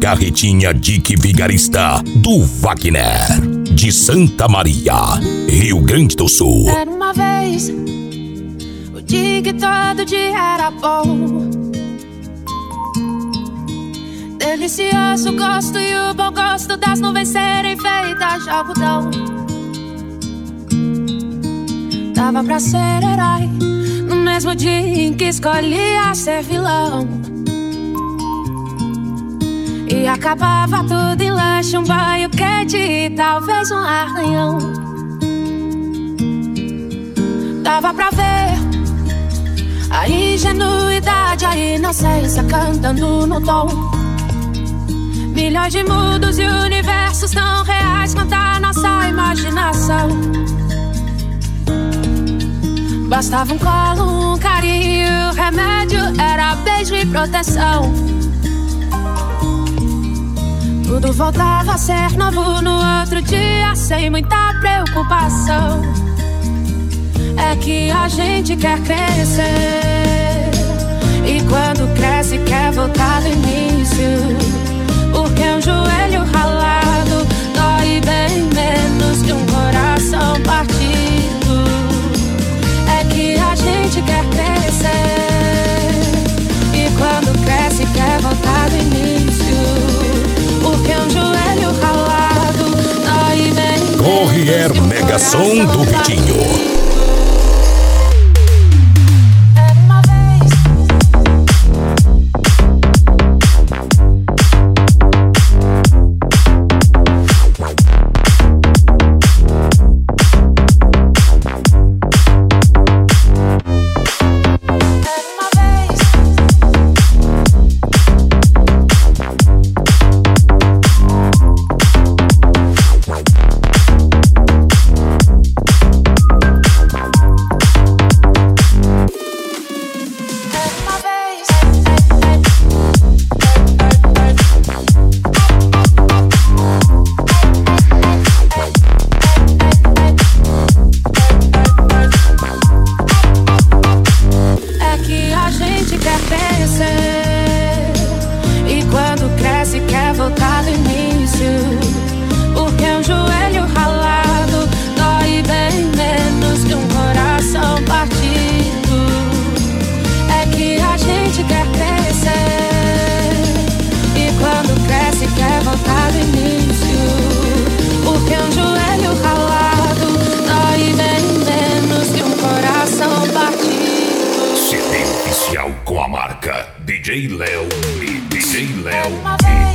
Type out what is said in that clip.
carretinha Dick Vigarista do Wagner, de Santa Maria, Rio Grande do Sul. Era uma vez, o Dick todo dia era bom, delicioso gosto e o bom gosto das nuvens serem feitas de algodão. Dava pra ser herói no mesmo dia em que escolhia ser vilão. E acabava tudo em lanche, um banho quente e talvez um arranhão. Dava pra ver a ingenuidade, a inocência cantando no tom. Milhões de mundos e universos tão reais quanto a nossa imaginação. Bastava um colo, um carinho, o remédio era beijo e proteção. Tudo voltava a ser novo no outro dia, sem muita preocupação. É que a gente quer crescer, e quando cresce quer voltar do início. Porque um joelho ralado dói bem menos que um coração partido. É que a gente quer crescer, e quando cresce quer voltar do início. Porque um joelho ralado dói bem menos. Corrier Mega Som do Vitinho. Com a marca DJ Léo e DJ Léo.